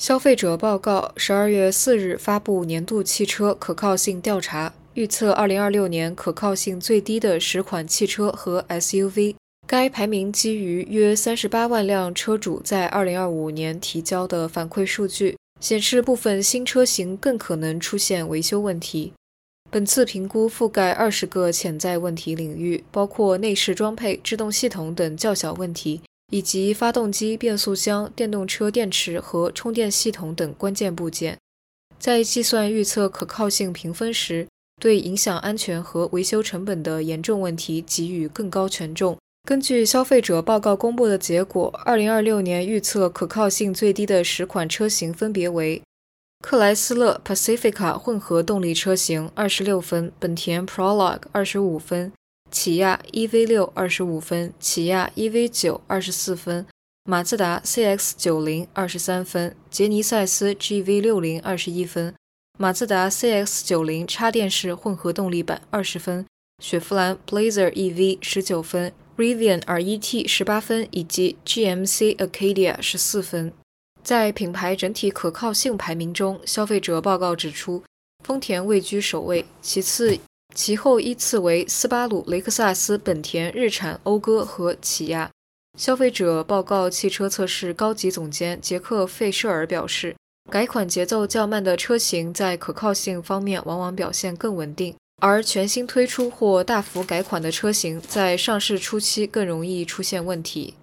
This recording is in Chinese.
消费者报告12月4日发布年度汽车可靠性调查，预测2026年可靠性最低的10款汽车和 SUV。该排名基于约38万辆车主在2025年提交的反馈数据，显示部分新车型更可能出现维修问题。本次评估覆盖20个潜在问题领域，包括内饰装配、制动系统等较小问题，以及发动机、变速箱、电动车电池和充电系统等关键部件。在计算预测可靠性评分时，对影响安全和维修成本的严重问题给予更高权重。根据消费者报告公布的结果，2026年预测可靠性最低的10款车型分别为：克莱斯勒 Pacifica 混合动力车型26分，本田 Prologue 25分，起亚 EV6 25分，起亚 EV9 24分，马自达 CX-90 23分，杰尼赛斯 GV60 21分，马自达 CX-90 插电式混合动力版20分，雪佛兰 Blazer EV 19分，Rivian RET 18分，以及 GMC Acadia 14分。在品牌整体可靠性排名中，消费者报告指出，丰田位居首位，其后依次为斯巴鲁、雷克萨斯、本田、日产、讴歌和起亚。消费者报告汽车测试高级总监杰克·费舍尔表示，改款节奏较慢的车型在可靠性方面往往表现更稳定，而全新推出或大幅改款的车型在上市初期更容易出现问题。